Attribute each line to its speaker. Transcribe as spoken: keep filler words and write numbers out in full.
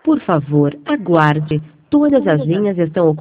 Speaker 1: Por favor, aguarde. Todas as linhas estão ocupadas.